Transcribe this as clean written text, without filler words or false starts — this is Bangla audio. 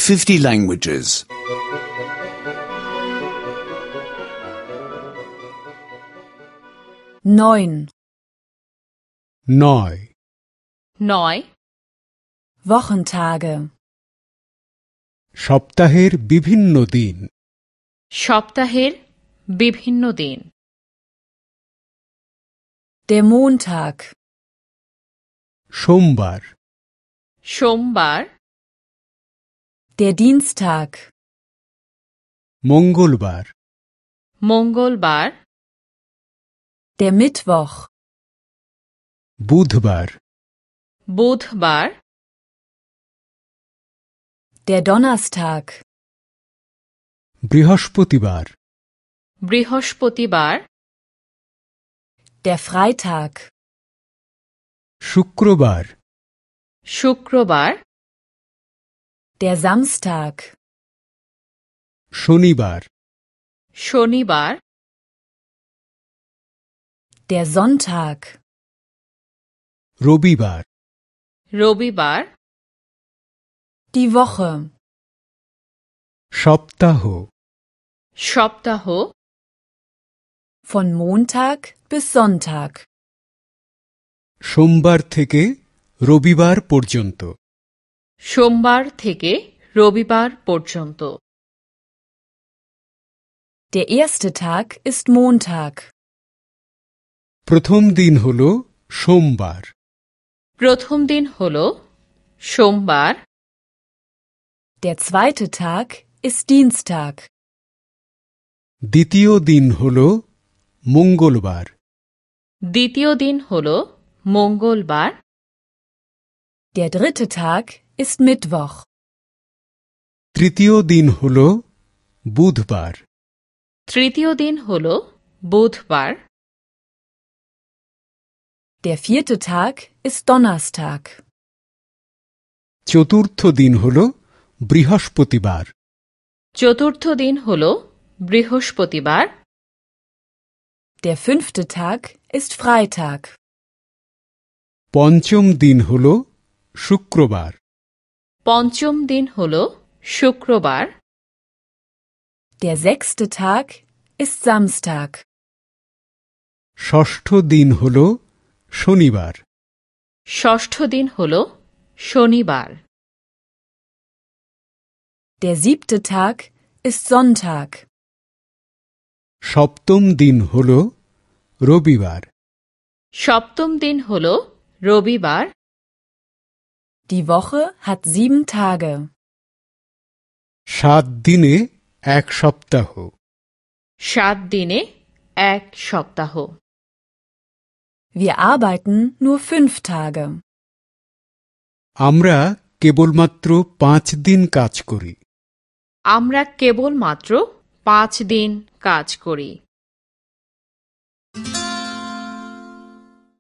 50 languages. 9. 9. 9. Wochentage. সপ্তাহের বিভিন্ন দিন। সপ্তাহের বিভিন্ন দিন। Der Montag. সোমবার। সোমবার। Der Dienstag. মঙ্গলবার। মঙ্গলবার। Der Mittwoch. বুধবার। বুধবার। Der Donnerstag. বৃহস্পতিবার। বৃহস্পতিবার। Der Freitag. শুক্রবার। শুক্রবার। Der Samstag. শনিবার। শনিবার। Der Sonntag. রবিবার। রবিবার। Die Woche. সপ্তাহ। সপ্তাহ। Von Montag bis Sonntag. সোমবার থেকে রবিবার পর্যন্ত। সোমবার থেকে রবিবার পর্যন্ত। Der erste Tag ist Montag. প্রথম দিন হল সোমবার। প্রথম দিন হল সোমবার। Der zweite Tag ist Dienstag. দ্বিতীয় দিন হল মঙ্গলবার। দ্বিতীয় দিন হল মঙ্গলবার। Der dritte Tag ist Mittwoch. তৃতীয় দিন হল বুধবার। তৃতীয় দিন হল বুধবার। Der vierte Tag ist Donnerstag. চতুর্থ দিন হল বৃহস্পতিবার। চতুর্থ দিন হল বৃহস্পতিবার। Der fünfte Tag ist Freitag. পঞ্চম দিন হল শুক্রবার। পঞ্চম দিন হল শুক্রবার। Der sechste Tag ist Samstag. ষষ্ঠ দিন হল শনিবার। ষষ্ঠ দিন হল শনিবার। Der siebte Tag ist Sonntag. সপ্তম দিন হল রবিবার। সপ্তম দিন হল রবিবার। Die Woche hat 7 Tage. 7 দিনে এক সপ্তাহ। 7 দিনে এক সপ্তাহ। Wir arbeiten nur 5 Tage. আমরা কেবলমাত্র 5 দিন কাজ করি। আমরা কেবলমাত্র 5 দিন কাজ করি।